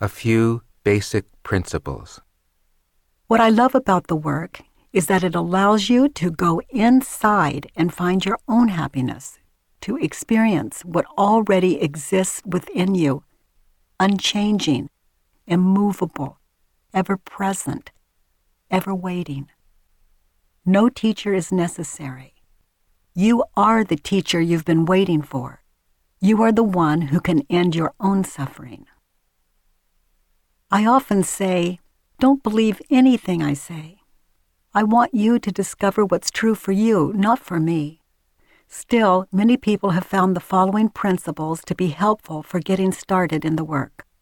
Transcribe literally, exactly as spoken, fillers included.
A few basic principles. What I love about the work is that it allows you to go inside and find your own happiness, to experience what already exists within you, unchanging, immovable, ever present, ever waiting. No teacher is necessary. You are the teacher you've been waiting for. You are the one who can end your own suffering. I often say, don't believe anything I say. I want you to discover what's true for you, not for me. Still, many people have found the following principles to be helpful for getting started in the work.